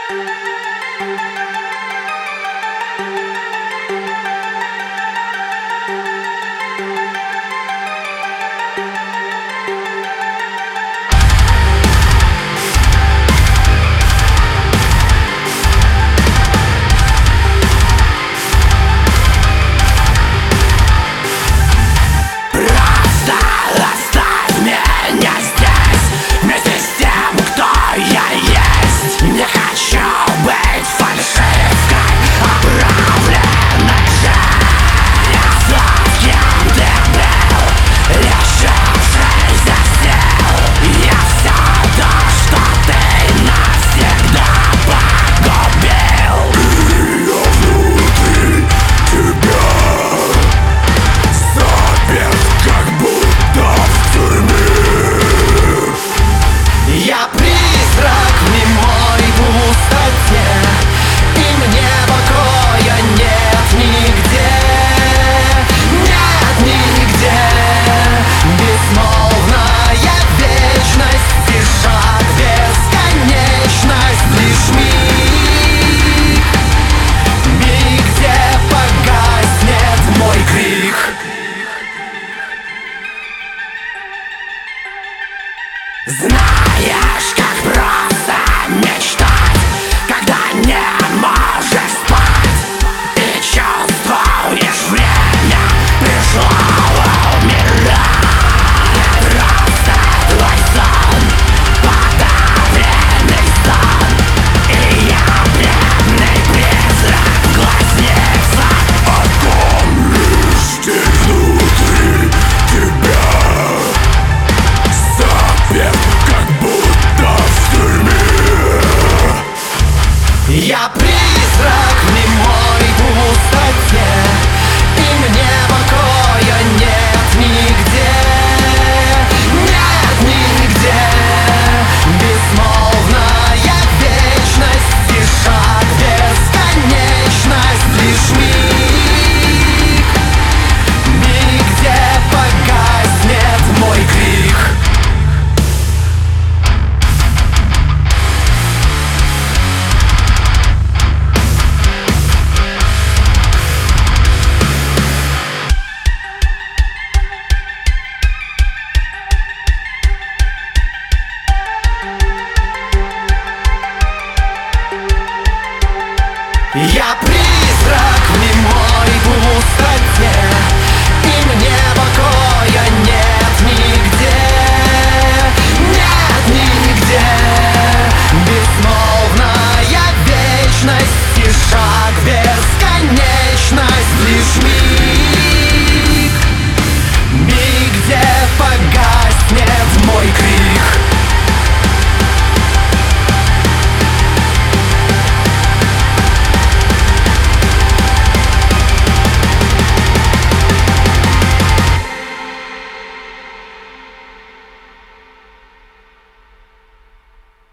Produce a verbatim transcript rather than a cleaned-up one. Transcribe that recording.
Знаешь, как просто мечтать, когда не можешь спать и чувствуешь, время пришло умирать. Просто твой сон, подавленный сон, и я бледный призрак в глазницах. Огонь лишь внутри тебя запер, как будто в тюрьме. Я призрак в немой пустоте, и мне покоя нет нигде. Нет нигде. Безмолвная вечность, тишак, бесконечность, лишь миг. Миг, где погаснет мой крик. Я призрак в немой пустоте,